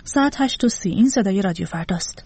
ساعت 8:30. این صدای رادیو فرداست.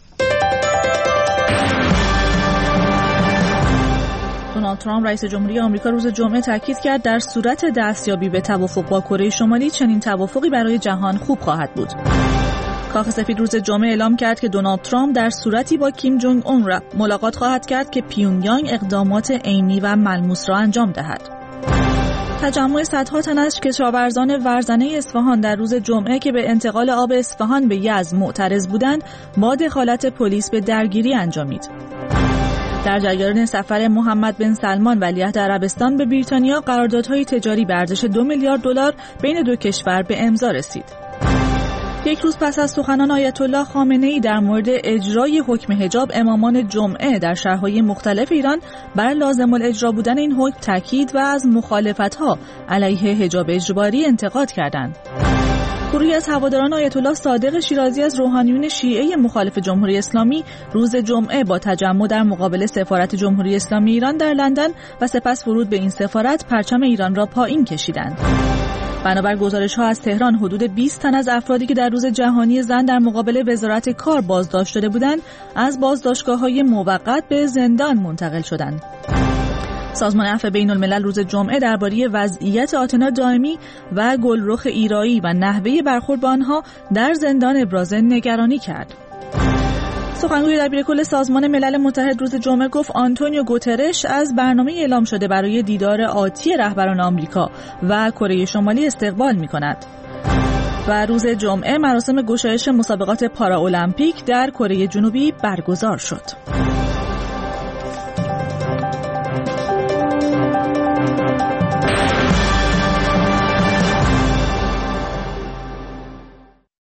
دونالد ترامپ رئیس جمهوری آمریکا روز جمعه تاکید کرد در صورت دستیابی به توافق با کره شمالی چنین توافقی برای جهان خوب خواهد بود. کاخ سفید روز جمعه اعلام کرد که دونالد ترامپ در صورتی با کیم جونگ اون ملاقات خواهد کرد که پیونگیانگ اقدامات عینی و ملموس را انجام دهد. تجمع صدها تن از کشاورزان ورزنه اصفهان در روز جمعه که به انتقال آب اصفهان به یزد معترض بودند با دخالت پلیس به درگیری انجامید. در جریان سفر محمد بن سلمان ولیعهد عربستان به بریتانیا قراردادهای تجاری به ارزش 2 میلیارد دلار بین دو کشور به امضا رسید. یک روز پس از سخنان آیت الله خامنه‌ای در مورد اجرای حکم حجاب، امامان جمعه در شهرهای مختلف ایران بر لازم الاجرا بودن این حکم تاکید و از مخالفت‌ها علیه حجاب اجباری انتقاد کردند. گروهی از هواداران آیت الله صادق شیرازی از روحانیون شیعه مخالف جمهوری اسلامی روز جمعه با تجمع در مقابل سفارت جمهوری اسلامی ایران در لندن و سپس ورود به این سفارت پرچم ایران را پایین کشیدند. بنابر گزارش‌ها از تهران حدود 20 تن از افرادی که در روز جهانی زن در مقابل وزارت کار بازداشت شده بودند از بازداشتگاه‌های موقت به زندان منتقل شدند. سازمان عفو بین‌الملل روز جمعه درباره وضعیت آتنا دائمی و گلرخ ایرایی و نحوه برخورد با آنها در زندان ابراز نگرانی کرد. سخنگوی دبیرکل سازمان ملل متحد روز جمعه گفت آنتونیو گوترش از برنامه اعلام شده برای دیدار آتی رهبران آمریکا و کره شمالی استقبال می‌کند. و روز جمعه مراسم گشایش مسابقات پاراولمپیک در کره جنوبی برگزار شد.